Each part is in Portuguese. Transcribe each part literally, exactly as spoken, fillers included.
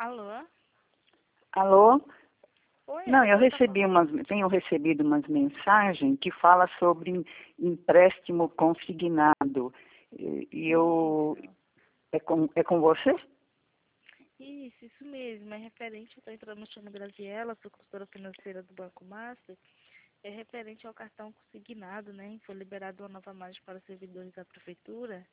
Alô? Alô? Oi, Não, eu agora tá recebi umas, tenho recebido umas mensagens que fala sobre em- empréstimo consignado. E e eu Isso, é com, é com você? isso, isso mesmo. É referente, eu estou entrando no Chama Graziella, sou consultora financeira do Banco Master. É referente ao cartão consignado, né? Foi liberado uma nova margem para os servidores da prefeitura.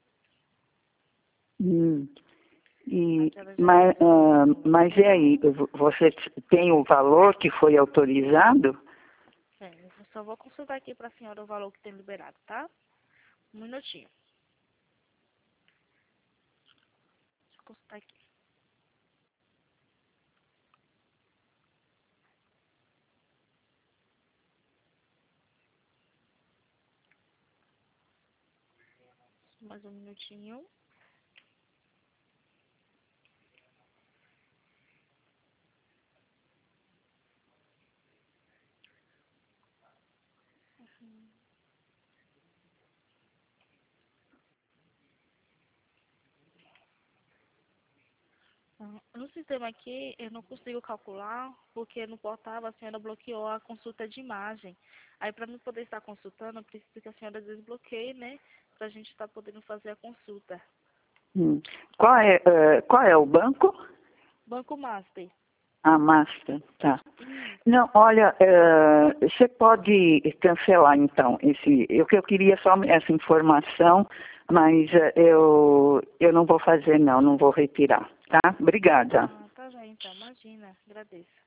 Hum. E, Aquela já mas, ah, chegou. mas e aí? Vo- Você tem o valor que foi autorizado? É, eu só vou consultar aqui para a senhora o valor que tem liberado, tá? Um minutinho. Deixa eu consultar aqui. Mais um minutinho. Ah, no sistema aqui, eu não consigo calcular, porque no portal a senhora bloqueou a consulta de imagem. Aí, para mim poder estar consultando, eu preciso que a senhora desbloqueie, né? Para a gente estar podendo fazer a consulta. Hum. Qual é, ah, qual é o banco? Banco Master. A Master, tá. Isso. Não, olha, eh, você pode cancelar então esse. Eu que eu queria só essa informação, mas eh, eu eu não vou fazer não, não vou retirar, tá? Obrigada. Ah, tá já então. Imagina. Agradeço.